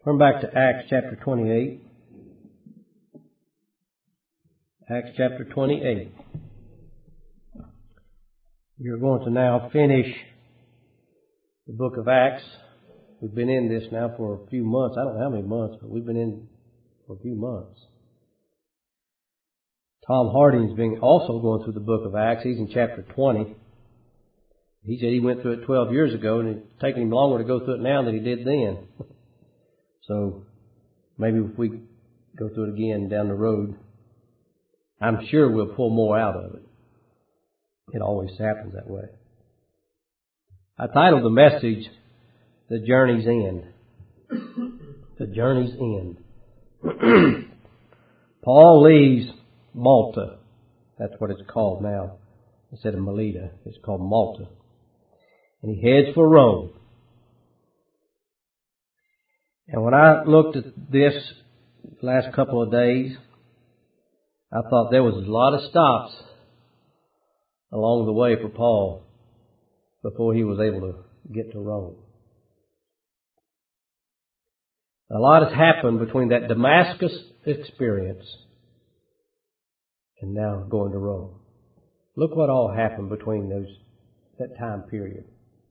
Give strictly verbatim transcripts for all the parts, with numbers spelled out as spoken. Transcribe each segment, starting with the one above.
Turn back to Acts chapter twenty-eight. Acts chapter twenty-eight. You're going to now finish the book of Acts. We've been in this now for a few months. I don't know how many months, but we've been in for a few months. Tom Harding's been also going through the book of Acts. He's in chapter twenty. He said he went through it twelve years ago, and it's taken him longer to go through it now than he did then. So maybe if we go through it again down the road, I'm sure we'll pull more out of it. It always happens that way. I titled the message, The Journey's End. The Journey's End. Paul leaves Malta. That's what it's called now. Instead of Melita, it's called Malta. And he heads for Rome. And when I looked at this last couple of days, I thought there was a lot of stops along the way for Paul before he was able to get to Rome. A lot has happened between that Damascus experience and now going to Rome. Look what all happened between those that time period.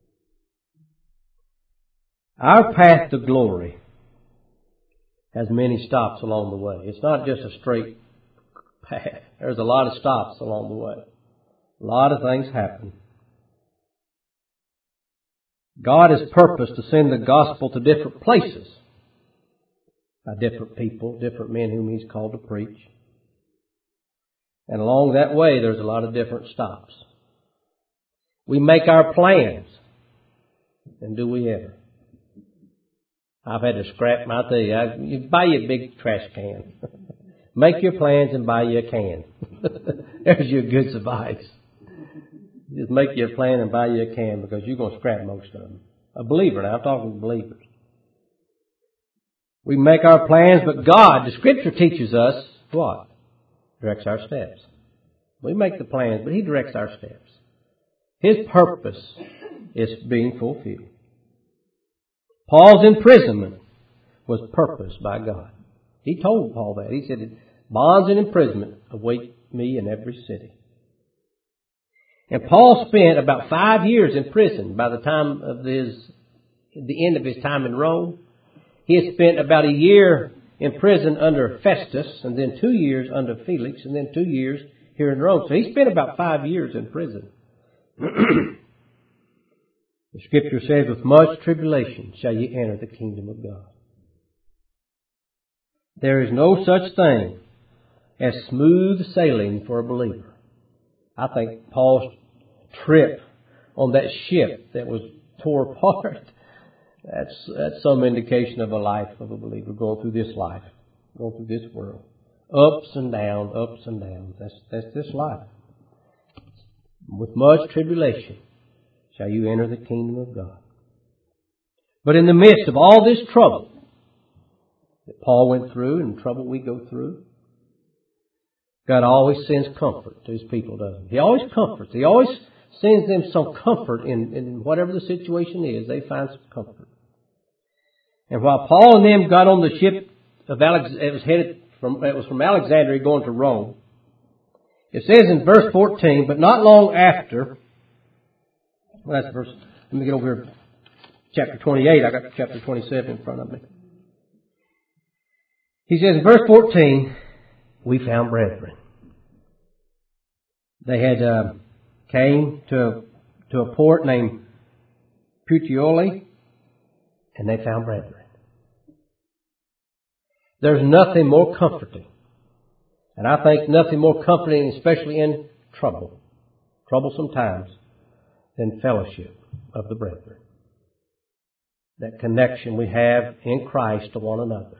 Our path to glory has many stops along the way. It's not just a straight path. There's a lot of stops along the way. A lot of things happen. God has purposed to send the gospel to different places by different people, different men whom He's called to preach. And along that way, there's a lot of different stops. We make our plans, and do we ever? I've had to scrap my thing. I, you buy you a big trash can. Make your plans and buy you a can. There's your good advice. Just make your plan and buy you a can because you're going to scrap most of them. A believer, now I'm talking to believers. We make our plans, but God, the Scripture teaches us what? Directs our steps. We make the plans, but He directs our steps. His purpose is being fulfilled. Paul's imprisonment was purposed by God. He told Paul that. He said, bonds and imprisonment await me in every city. And Paul spent about five years in prison by the time of his, the end of his time in Rome. He had spent about a year in prison under Festus, and then two years under Felix, and then two years here in Rome. So he spent about five years in prison. The Scripture says, with much tribulation shall ye enter the kingdom of God. There is no such thing as smooth sailing for a believer. I think Paul's trip on that ship that was tore apart, that's, that's some indication of a life of a believer going through this life, going through this world. Ups and downs, ups and downs. That's, that's this life. With much tribulation shall you enter the kingdom of God. But in the midst of all this trouble that Paul went through and trouble we go through, God always sends comfort to His people, doesn't He? He always comforts. He always sends them some comfort in, in whatever the situation is. They find some comfort. And while Paul and them got on the ship of Alex, it was headed from it was from Alexandria going to Rome. It says in verse fourteen, but not long after. Well, that's verse. Let me get over here. Chapter twenty-eight. I got chapter twenty-seven in front of me. He says in verse fourteen, we found brethren. They had uh, came to to a port named Puteoli, and they found brethren. There's nothing more comforting, and I think nothing more comforting, especially in trouble, troublesome times, than fellowship of the brethren. That connection we have in Christ to one another.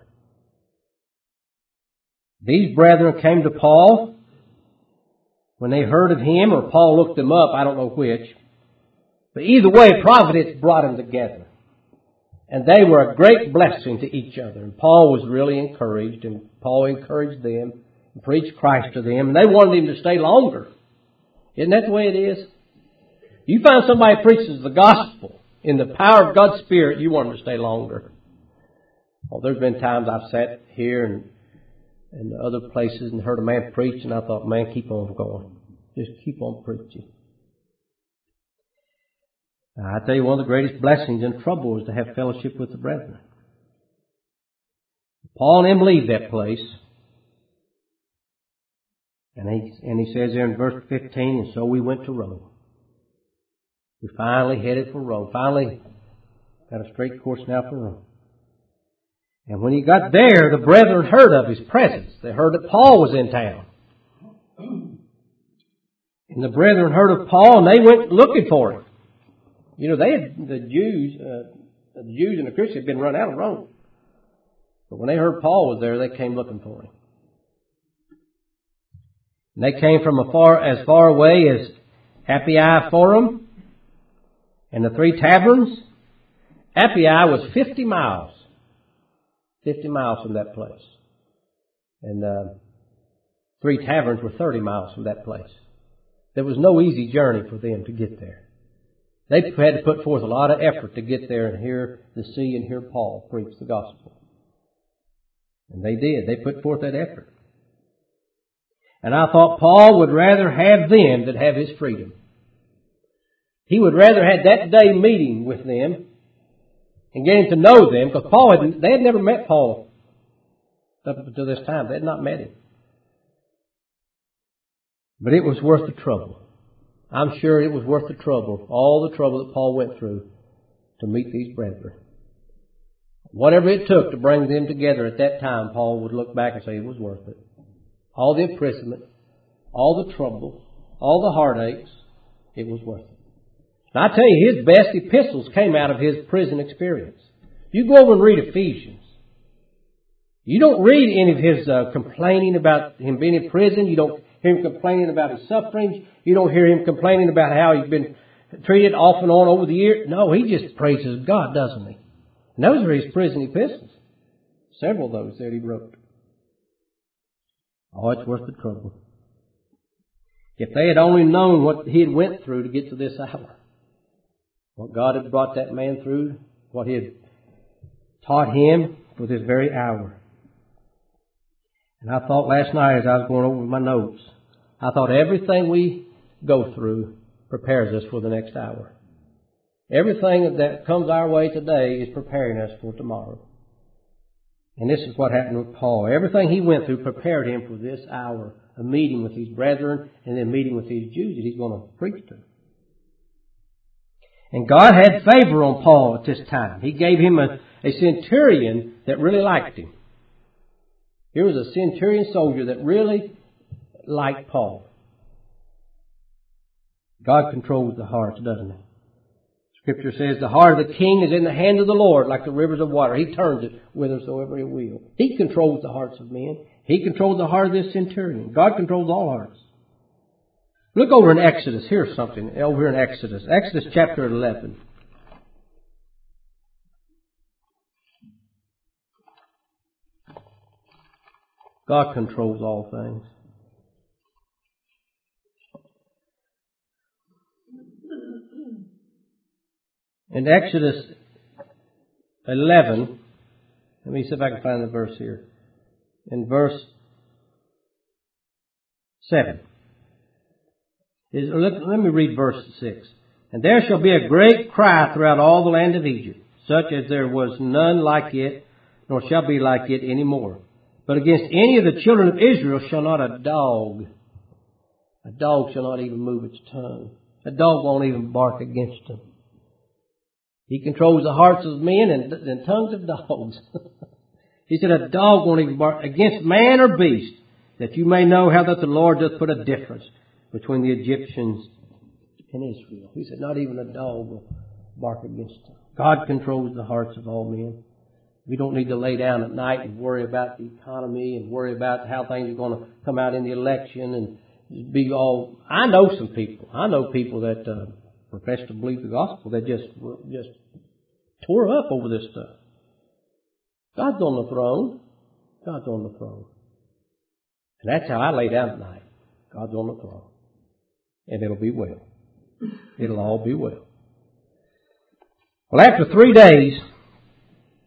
These brethren came to Paul when they heard of him, or Paul looked them up, I don't know which. But either way, providence brought them together. And they were a great blessing to each other. And Paul was really encouraged, and Paul encouraged them and preached Christ to them. And they wanted him to stay longer. Isn't that the way it is? You find somebody preaches the gospel in the power of God's Spirit, you want them to stay longer. Oh, there's been times I've sat here and, and other places and heard a man preach, and I thought, man, keep on going. Just keep on preaching. Now, I tell you, one of the greatest blessings in trouble is to have fellowship with the brethren. Paul and him leave that place. And he, and he says there in verse fifteen, and so we went to Rome. We finally headed for Rome. Finally got a straight course now for Rome. And when he got there, the brethren heard of his presence. They heard that Paul was in town. And the brethren heard of Paul, and they went looking for him. You know, they had, the Jews, uh, the Jews and the Christians had been run out of Rome. But when they heard Paul was there, they came looking for him. And they came from afar, as far away as Appii Forum and the Three Taverns. Appii was fifty miles. fifty miles from that place. And uh, Three Taverns were thirty miles from that place. There was no easy journey for them to get there. They had to put forth a lot of effort to get there and hear the see and hear Paul preach the gospel. And they did. They put forth that effort. And I thought Paul would rather have them than have his freedom. He would rather have that day meeting with them and getting to know them, because Paul had, they had never met Paul up until this time. They had not met him. But it was worth the trouble. I'm sure it was worth the trouble, all the trouble that Paul went through to meet these brethren. Whatever it took to bring them together at that time, Paul would look back and say it was worth it. All the imprisonment, all the trouble, all the heartaches, it was worth it. And I tell you, his best epistles came out of his prison experience. You go over and read Ephesians. You don't read any of his uh, complaining about him being in prison. You don't hear him complaining about his sufferings. You don't hear him complaining about how he's been treated off and on over the years. No, he just praises God, doesn't he? And those are his prison epistles. Several of those that he wrote. Oh, it's worth the trouble. If they had only known what he had went through to get to this hour, what God had brought that man through, what he had taught him for this very hour. And I thought last night as I was going over my notes, I thought everything we go through prepares us for the next hour. Everything that comes our way today is preparing us for tomorrow. And this is what happened with Paul. Everything he went through prepared him for this hour, a meeting with his brethren and then meeting with these Jews that he's going to preach to. And God had favor on Paul at this time. He gave him a, a centurion that really liked him. Here was a centurion soldier that really liked Paul. God controls the hearts, doesn't he? Scripture says the heart of the king is in the hand of the Lord like the rivers of water. He turns it whithersoever he will. He controls the hearts of men. He controls the heart of this centurion. God controls all hearts. Look over in Exodus. Here's something over in Exodus. Exodus chapter eleven. God controls all things. In Exodus eleven, let me see if I can find the verse here. In verse seven. Is, let, let me read verse six. And there shall be a great cry throughout all the land of Egypt, such as there was none like it, nor shall be like it any more. But against any of the children of Israel shall not a dog, a dog shall not even move its tongue. A dog won't even bark against them. He controls the hearts of men and the tongues of dogs. He said a dog won't even bark against man or beast, that you may know how that the Lord doth put a difference between the Egyptians and Israel. He said not even a dog will bark against them. God controls the hearts of all men. We don't need to lay down at night and worry about the economy and worry about how things are going to come out in the election and be all... I know some people. I know people that uh, profess to believe the gospel that just, just tore up over this stuff. God's on the throne. God's on the throne. And that's how I lay down at night. God's on the throne. And it'll be well. It'll all be well. Well, after three days,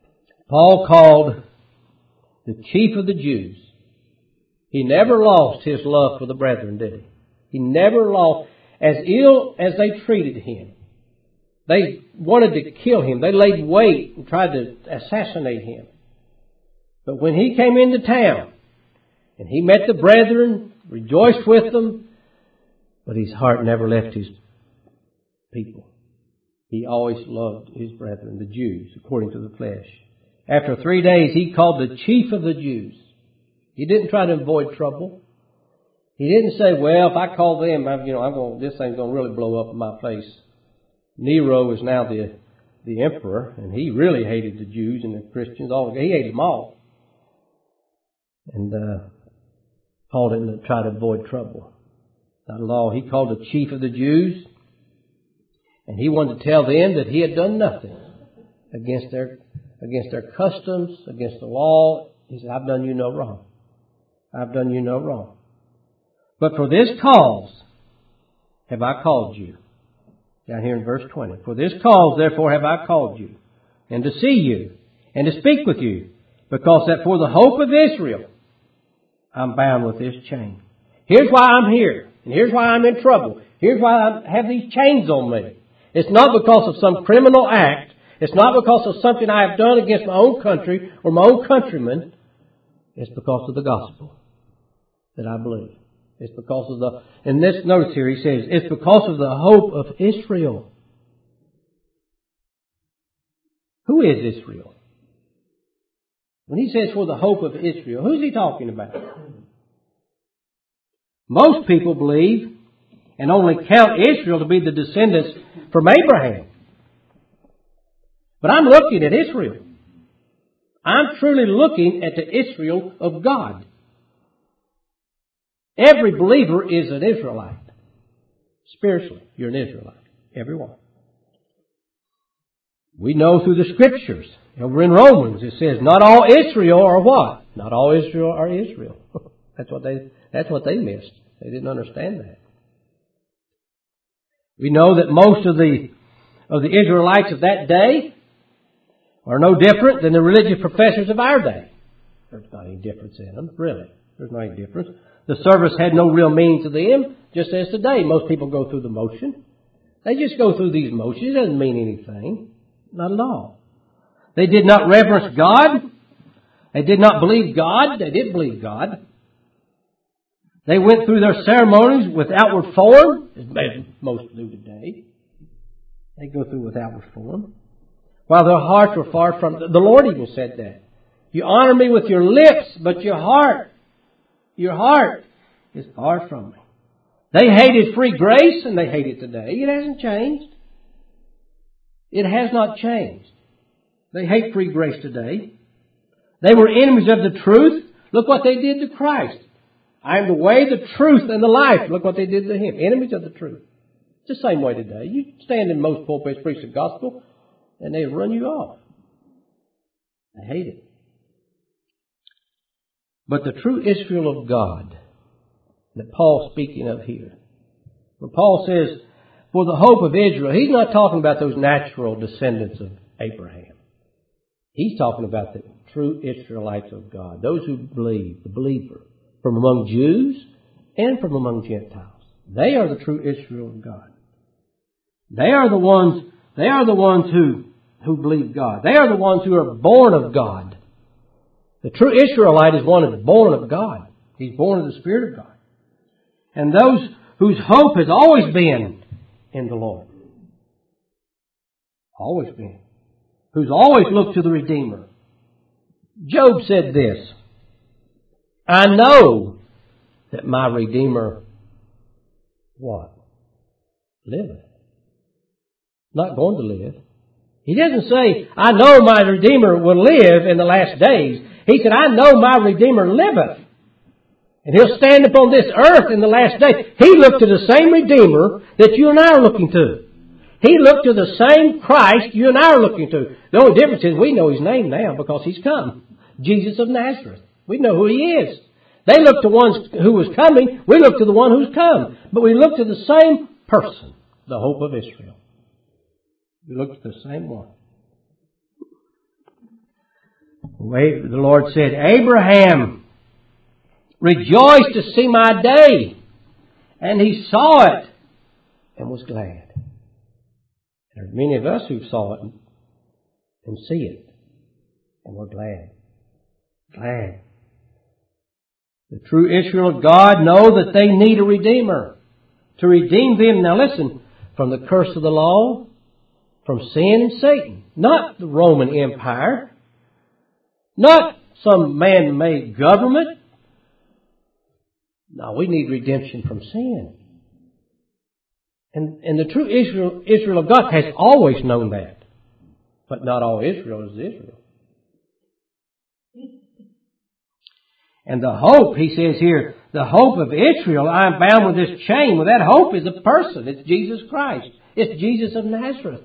Paul called the chief of the Jews. He never lost his love for the brethren, did he? He never lost, as ill as they treated him. They wanted to kill him. They laid wait and tried to assassinate him. But when he came into town and he met the brethren, rejoiced with them, but his heart never left his people. He always loved his brethren, the Jews, according to the flesh. After three days, he called the chief of the Jews. He didn't try to avoid trouble. He didn't say, well, if I call them, I'm, you know, I'm going, this thing's going to really blow up in my face. Nero is now the the emperor, and he really hated the Jews and the Christians. All he hated them all. And uh, Paul didn't try to avoid trouble. Not at all. He called the chief of the Jews, and he wanted to tell them that he had done nothing against their against their customs, against the law. He said, I've done you no wrong. I've done you no wrong. But for this cause have I called you. Down here in verse twenty. For this cause, therefore, have I called you, and to see you, and to speak with you, because that for the hope of Israel, I'm bound with this chain. Here's why I'm here, and here's why I'm in trouble. Here's why I have these chains on me. It's not because of some criminal act. It's not because of something I have done against my own country or my own countrymen. It's because of the gospel that I believe. It's because of the, in this notice here he says, it's because of the hope of Israel. Who is Israel? When he says for the hope of Israel, who's he talking about? Most people believe and only count Israel to be the descendants from Abraham. But I'm looking at Israel. I'm truly looking at the Israel of God. Every believer is an Israelite. Spiritually, you're an Israelite. Everyone. We know through the Scriptures. Over in Romans it says, not all Israel are what? Not all Israel are Israel. That's what they, that's what they missed. They didn't understand that. We know that most of the, of the Israelites of that day are no different than the religious professors of our day. There's not any difference in them, really. There's not any difference. The service had no real meaning to them, just as today. Most people go through the motion. They just go through these motions. It doesn't mean anything. Not at all. They did not reverence God. They did not believe God. They did believe God. They went through their ceremonies with outward form, as most do today. They go through with outward form. While their hearts were far from... The Lord even said that. You honor me with your lips, but your heart... Your heart is far from me. They hated free grace, and they hate it today. It hasn't changed. It has not changed. They hate free grace today. They were enemies of the truth. Look what they did to Christ. I am the way, the truth, and the life. Look what they did to Him. Enemies of the truth. It's the same way today. You stand in most pulpits, preach the gospel, and they run you off. They hate it. But the true Israel of God that Paul's speaking of here. When Paul says, for the hope of Israel, he's not talking about those natural descendants of Abraham. He's talking about the true Israelites of God. Those who believe, the believer, from among Jews and from among Gentiles. They are the true Israel of God. They are the ones, they are the ones who, who believe God. They are the ones who are born of God. The true Israelite is one who is born of God. He's born of the Spirit of God. And those whose hope has always been in the Lord. Always been. Who's always looked to the Redeemer. Job said this, I know that my Redeemer, what? Liveth. Not going to live. He doesn't say, I know my Redeemer will live in the last days. He said, I know my Redeemer liveth. And He'll stand upon this earth in the last day. He looked to the same Redeemer that you and I are looking to. He looked to the same Christ you and I are looking to. The only difference is we know His name now because He's come. Jesus of Nazareth. We know who He is. They look to one who was coming. We look to the one who's come. But we look to the same person, the hope of Israel. We look to the same one. The Lord said, Abraham rejoiced to see my day, and he saw it and was glad. There are many of us who saw it and see it, and we're glad. Glad. The true Israel of God know that they need a Redeemer to redeem them, now listen, from the curse of the law, from sin and Satan. Not the Roman Empire, not some man-made government. No, we need redemption from sin. And, and the true Israel, Israel of God has always known that. But not all Israel is Israel. And the hope, he says here, the hope of Israel, I am bound with this chain. Well, that hope is a person. It's Jesus Christ. It's Jesus of Nazareth.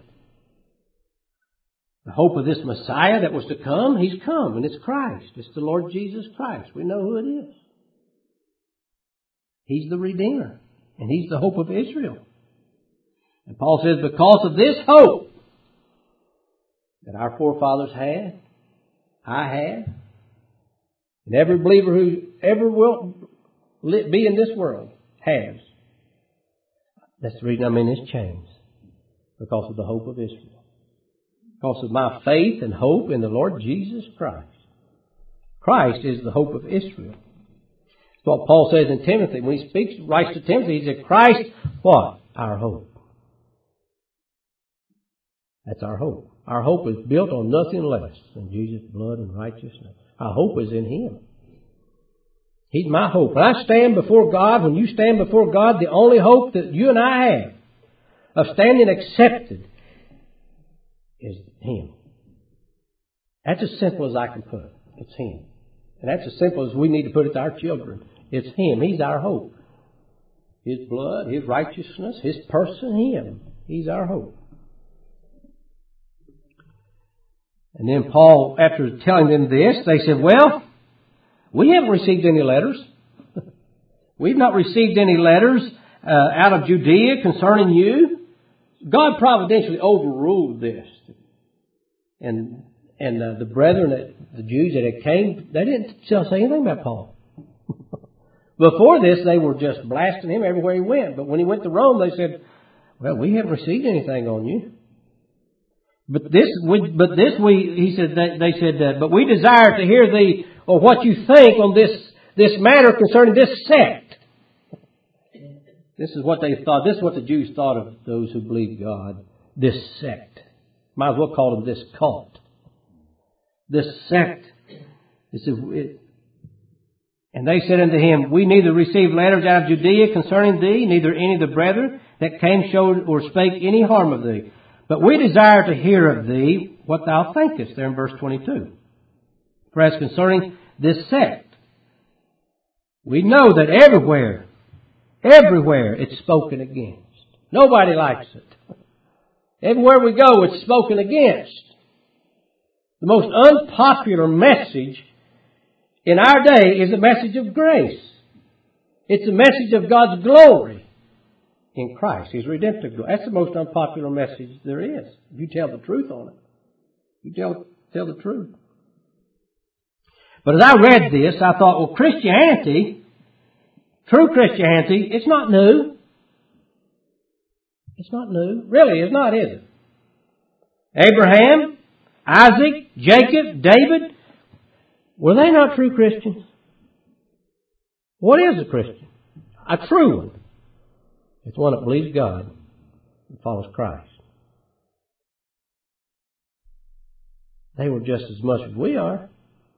The hope of this Messiah that was to come, He's come, and it's Christ. It's the Lord Jesus Christ. We know who it is. He's the Redeemer, and He's the hope of Israel. And Paul says, because of this hope that our forefathers had, I had, and every believer who ever will be in this world has. That's the reason I'm in this chains. Because of the hope of Israel. Because of my faith and hope in the Lord Jesus Christ. Christ is the hope of Israel. That's what Paul says in Timothy. When he speaks, writes to Timothy, he said, Christ, what? Our hope. That's our hope. Our hope is built on nothing less than Jesus' blood and righteousness. Our hope is in Him. He's my hope. When I stand before God, when you stand before God, the only hope that you and I have of standing accepted is Him. That's as simple as I can put it. It's Him. And that's as simple as we need to put it to our children. It's Him. He's our hope. His blood, His righteousness, His person, Him. He's our hope. And then Paul, after telling them this, they said, well, we haven't received any letters. We've not received any letters uh, out of Judea concerning you. God providentially overruled this. And and uh, the brethren, that, the Jews that had came, they didn't say anything about Paul. Before this, they were just blasting him everywhere he went. But when he went to Rome, they said, well, we haven't received anything on you. But this, we, but this we, he said, they, they said, uh, but we desire to hear thee, or what you think on this, this matter concerning this sect. This is what they thought, this is what the Jews thought of those who believe God. This sect. Might as well call them this cult. This sect. This is, it, and they said unto him, we neither received letters out of Judea concerning thee, neither any of the brethren that came showed or spake any harm of thee. But we desire to hear of thee what thou thinkest, there in verse twenty-two. For as concerning this sect, we know that everywhere, everywhere it's spoken against. Nobody likes it. Everywhere we go, it's spoken against. The most unpopular message in our day is a message of grace. It's a message of God's glory in Christ, His redemptive glory. That's the most unpopular message there is. If you tell the truth on it. You tell, tell the truth. But as I read this, I thought, well, Christianity, true Christianity, it's not new. It's not new. Really, it's not, is it? Abraham, Isaac, Jacob, David, were they not true Christians? What is a Christian? A true one. It's one that believes God and follows Christ. They were just as much as we are.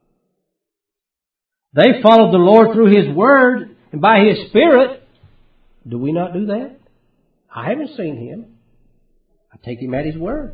They followed the Lord through His Word and by His Spirit. Do we not do that? I haven't seen Him. I take Him at His Word.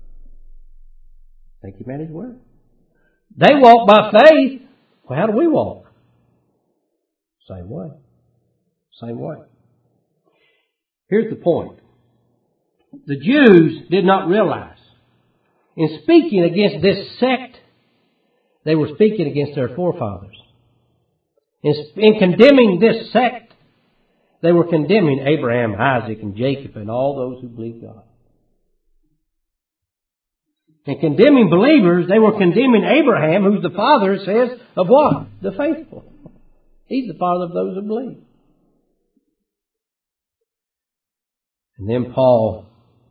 Take Him at His Word. They walk by faith. Well, how do we walk? Same way. Same way. Here's the point. The Jews did not realize, in speaking against this sect, they were speaking against their forefathers. In, in condemning this sect, they were condemning Abraham, Isaac, and Jacob, and all those who believe God. And condemning believers, they were condemning Abraham, who's the father, it says, of what? The faithful. He's the father of those who believe. And then Paul,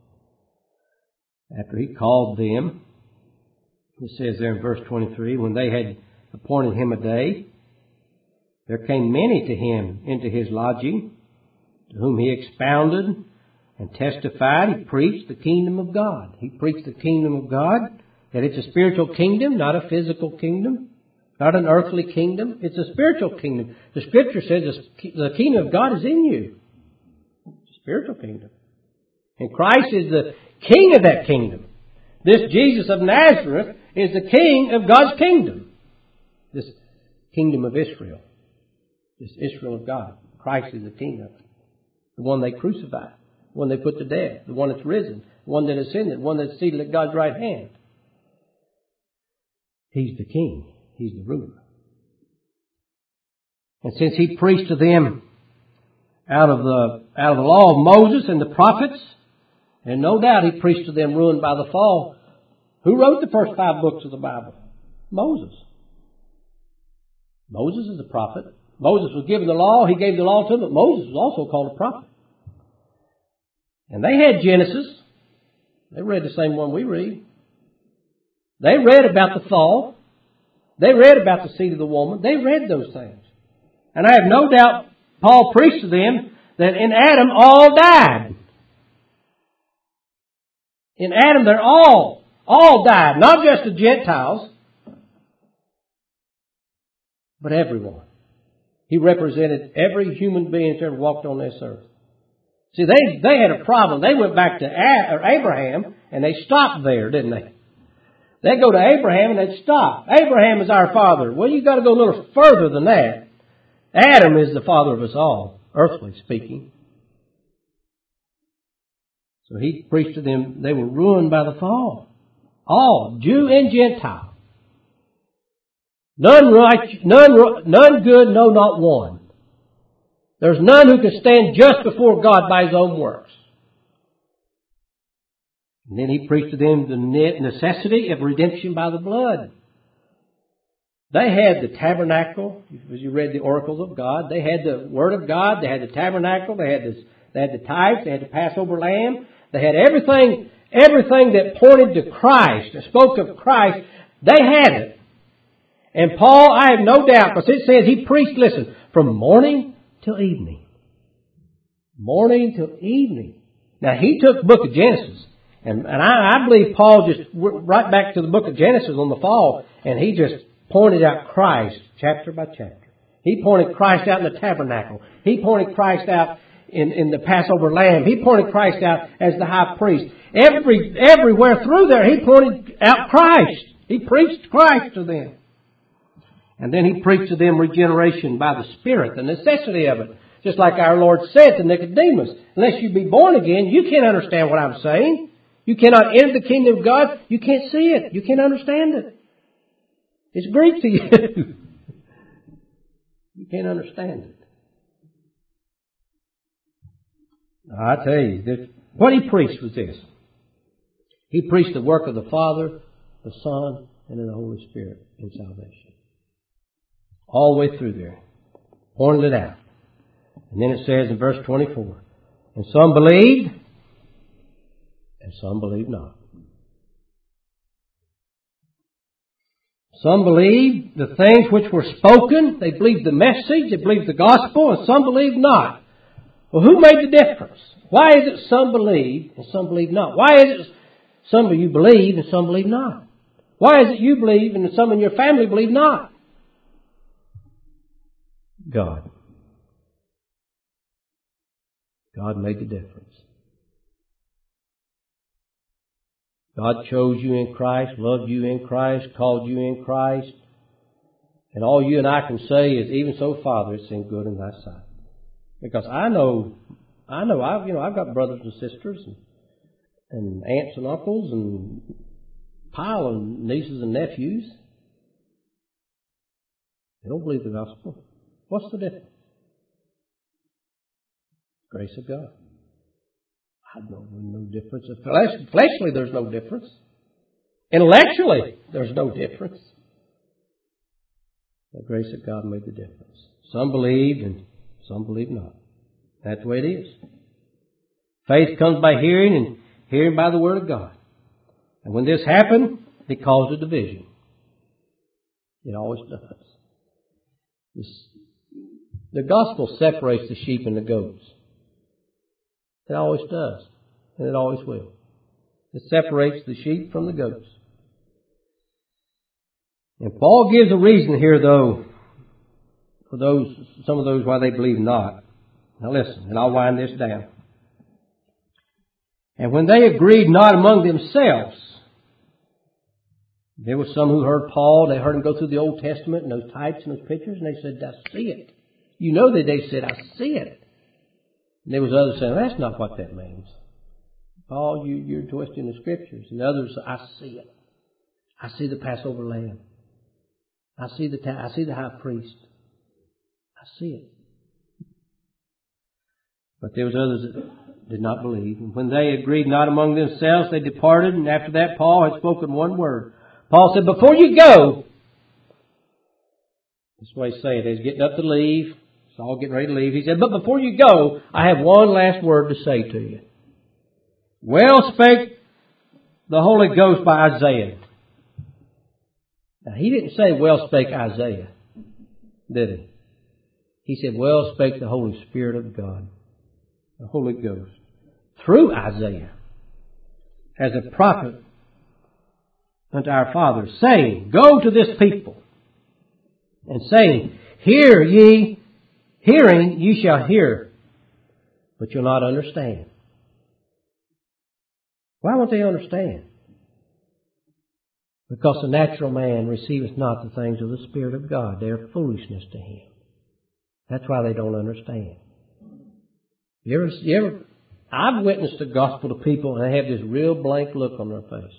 after he called them, it says there in verse twenty-three, when they had appointed him a day, there came many to him into his lodging, to whom he expounded and testified. He preached the kingdom of God. He preached the kingdom of God, that it's a spiritual kingdom, not a physical kingdom, not an earthly kingdom. It's a spiritual kingdom. The Scripture says the kingdom of God is in you. It's a spiritual kingdom. And Christ is the king of that kingdom. This Jesus of Nazareth is the king of God's kingdom. This kingdom of Israel. This Israel of God. Christ is the king of it. The one they crucified. The one they put to death. The one that's risen. The one that ascended. The one that's seated at God's right hand. He's the king. He's the ruler. And since he preached to them out of the out of the law of Moses and the prophets, and no doubt he preached to them ruined by the fall. Who wrote the first five books of the Bible? Moses. Moses is a prophet. Moses was given the law. He gave the law to them, but Moses was also called a prophet. And they had Genesis. They read the same one we read. They read about the fall. They read about the seed of the woman. They read those things. And I have no doubt Paul preached to them that in Adam all died. In Adam they're all, all died. Not just the Gentiles, but everyone. He represented every human being that's ever walked on this earth. See, they, they had a problem. They went back to Abraham and they stopped there, didn't they? They go to Abraham and they stop. Abraham is our father. Well, you've got to go a little further than that. Adam is the father of us all, earthly speaking. So he preached to them, they were ruined by the fall. All, Jew and Gentile. None right, none, none good, no, not one. There's none who can stand just before God by his own works. And then he preached to them the necessity of redemption by the blood. They had the tabernacle, as you read the oracles of God. They had the Word of God. They had the tabernacle. They had this, they had the tithes. They had the Passover lamb. They had everything, everything that pointed to Christ, that spoke of Christ. They had it. And Paul, I have no doubt, because it says he preached, listen, from morning till evening. Morning till evening. Now, he took the book of Genesis. And, and I, I believe Paul just went right back to the book of Genesis on the fall, and he just pointed out Christ chapter by chapter. He pointed Christ out in the tabernacle. He pointed Christ out in, in the Passover lamb. He pointed Christ out as the high priest. Every everywhere through there, he pointed out Christ. He preached Christ to them. And then he preached to them regeneration by the Spirit, the necessity of it. Just like our Lord said to Nicodemus, unless you be born again, you can't understand what I'm saying. You cannot enter the kingdom of God. You can't see it. You can't understand it. It's Greek to you. You can't understand it. I tell you, this, what he preached was this. He preached the work of the Father, the Son, and in the Holy Spirit in salvation. All the way through there. Pointed it out. And then it says in verse twenty-four, and some believed, and some believed not. Some believed the things which were spoken. They believed the message. They believed the gospel. And some believed not. Well, who made the difference? Why is it some believe and some believe not? Why is it some of you believe and some believe not? Why is it you believe and some in your family believe not? God. God made the difference. God chose you in Christ, loved you in Christ, called you in Christ. And all you and I can say is, even so, Father, it's in good in thy sight. Because I know, I know, I've, you know, I've got brothers and sisters and, and aunts and uncles and pile of nieces and nephews. They don't believe the gospel. What's the difference? Grace of God. I know no difference. Fleshly, there's no difference. Intellectually, there's no difference. The grace of God made the difference. Some believed and some believed not. That's the way it is. Faith comes by hearing, and hearing by the Word of God. And when this happened, it caused a division. It always does. This, the gospel separates the sheep and the goats. It always does. And it always will. It separates the sheep from the goats. And Paul gives a reason here, though, for those, some of those why they believe not. Now listen, and I'll wind this down. And when they agreed not among themselves, there were some who heard Paul, they heard him go through the Old Testament and those types and those pictures, and they said, I see it. You know that they said, I see it. And there was others saying, that's not what that means. Paul, you, you're twisting the Scriptures. And others, I see it. I see the Passover lamb. I see the I see the high priest. I see it. But there was others that did not believe. And when they agreed not among themselves, they departed. And after that, Paul had spoken one word. Paul said, before you go, this way he said, he's getting up to leave. It's all getting ready to leave. He said, but before you go, I have one last word to say to you. Well spake the Holy Ghost by Isaiah. Now, he didn't say, well spake Isaiah, did he? He said, well spake the Holy Spirit of God, the Holy Ghost, through Isaiah, as a prophet unto our fathers, saying, go to this people, and saying, hear ye, hearing ye shall hear, but you'll not understand. Why won't they understand? Because the natural man receiveth not the things of the Spirit of God. They are foolishness to him. That's why they don't understand. You ever, you ever, I've witnessed the gospel to people and they have this real blank look on their face.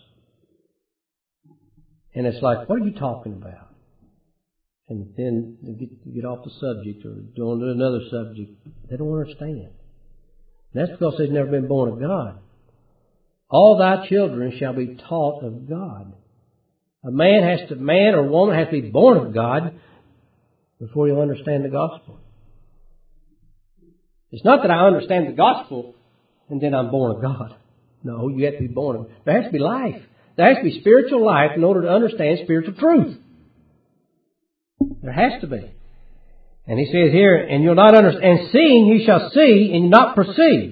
And it's like, what are you talking about? And then they get, they get off the subject or go on to another subject. They don't understand. And that's because they've never been born of God. All thy children shall be taught of God. A man has to, man or woman has to be born of God before you'll understand the gospel. It's not that I understand the gospel and then I'm born of God. No, you have to be born of, there has to be life. There has to be spiritual life in order to understand spiritual truth. There has to be. And he says here, and you'll not understand, and seeing you shall see and not perceive.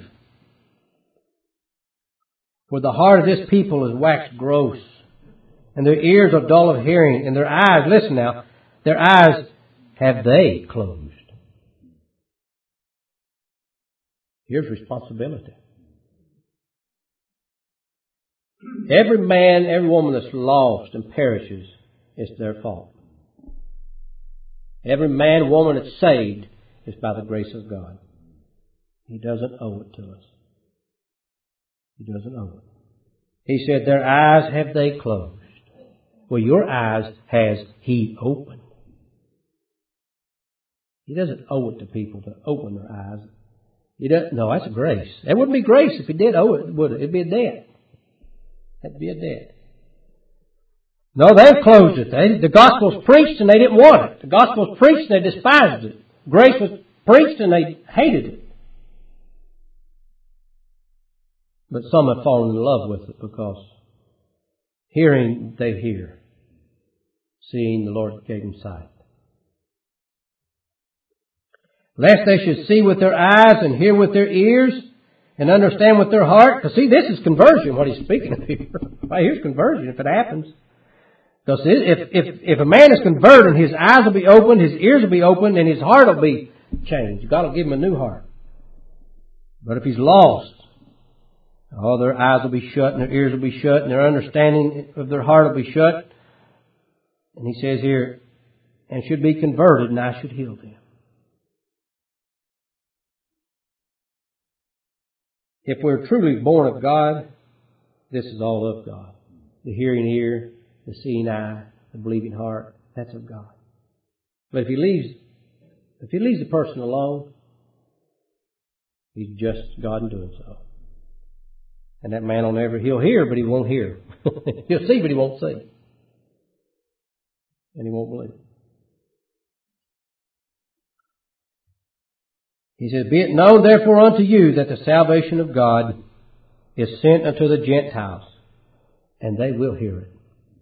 For the heart of this people is waxed gross, and their ears are dull of hearing, and their eyes, listen now, their eyes have they closed. Here's responsibility. Every man, every woman that's lost and perishes, it's their fault. Every man, woman that's saved is by the grace of God. He doesn't owe it to us. He doesn't owe it. He said, their eyes have they closed. Well, your eyes has He opened. He doesn't owe it to people to open their eyes. He doesn't. No, that's grace. That wouldn't be grace if He did owe it, would it? It'd be a debt. That'd be a debt. No, they've closed it. They, the gospel's preached and they didn't want it. The gospel's preached and they despised it. Grace was preached and they hated it. But some have fallen in love with it because hearing they hear, seeing the Lord gave them sight. Lest they should see with their eyes and hear with their ears and understand with their heart. Because see, this is conversion, what he's speaking of here. Well, here's conversion if it happens. Because if, if, if a man is converted, his eyes will be opened, his ears will be opened, and his heart will be changed. God will give him a new heart. But if he's lost, oh, their eyes will be shut and their ears will be shut and their understanding of their heart will be shut. And he says here, and should be converted, and I should heal them. If we're truly born of God, this is all of God. The hearing ear, the seeing eye, the believing heart, that's of God. But if he leaves, if he leaves the person alone, he's just God in doing so. And that man will never, he'll hear, but he won't hear. He'll see, but he won't see. And he won't believe. He says, "Be it known therefore unto you that the salvation of God is sent unto the Gentiles, and they will hear it."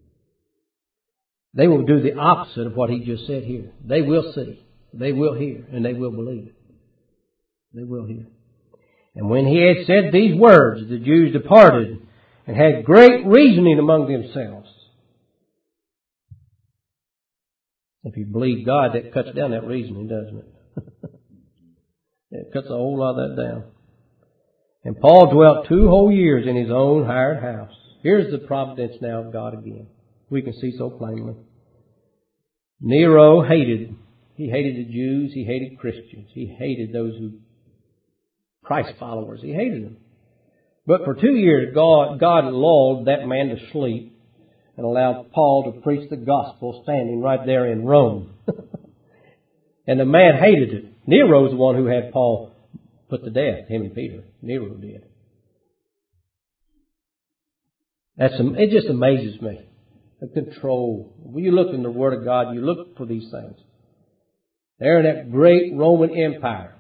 They will do the opposite of what he just said here. They will see, they will hear, and they will believe it. They will hear. "And when he had said these words, the Jews departed and had great reasoning among themselves." If you believe God, that cuts down that reasoning, doesn't it? It cuts a whole lot of that down. "And Paul dwelt two whole years in his own hired house." Here's the providence now of God again. We can see so plainly. Nero hated. He hated the Jews. He hated Christians. He hated those who, Christ followers. He hated them. But for two years, God, God lulled that man to sleep and allowed Paul to preach the gospel standing right there in Rome. And the man hated it. Nero's the one who had Paul put to death, him and Peter. Nero did. That's, it just amazes me. The control. When you look in the Word of God, you look for these things. They're in that great Roman Empire.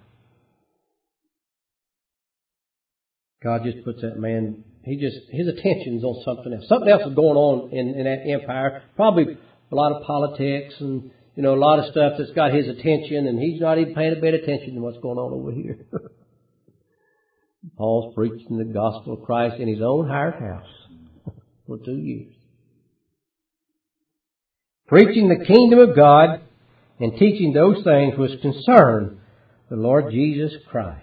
God just puts that man, he just, his attention's on something else. Something else is going on in, in that empire. Probably a lot of politics and, you know, a lot of stuff that's got his attention, and he's not even paying a bit of attention to what's going on over here. Paul's preaching the gospel of Christ in his own hired house for two years. Preaching the kingdom of God and teaching those things which concern the Lord Jesus Christ.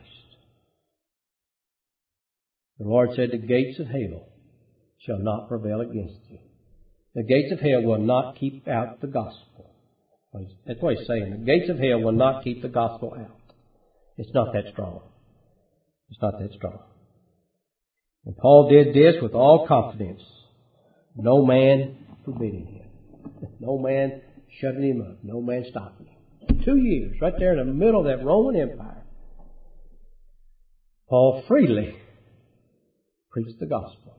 The Lord said, "The gates of hell shall not prevail against you." The gates of hell will not keep out the gospel. That's what he's saying. The gates of hell will not keep the gospel out. It's not that strong. It's not that strong. And Paul did this with all confidence. No man forbidding him. No man shutting him up. No man stopping him. Two years, right there in the middle of that Roman Empire, Paul freely preached the gospel.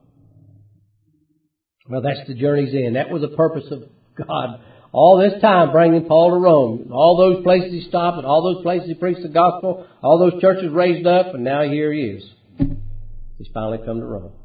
Well, that's the journey's end. That was the purpose of God. All this time bringing Paul to Rome. All those places he stopped and all those places he preached the gospel. All those churches raised up, and now here he is. He's finally come to Rome.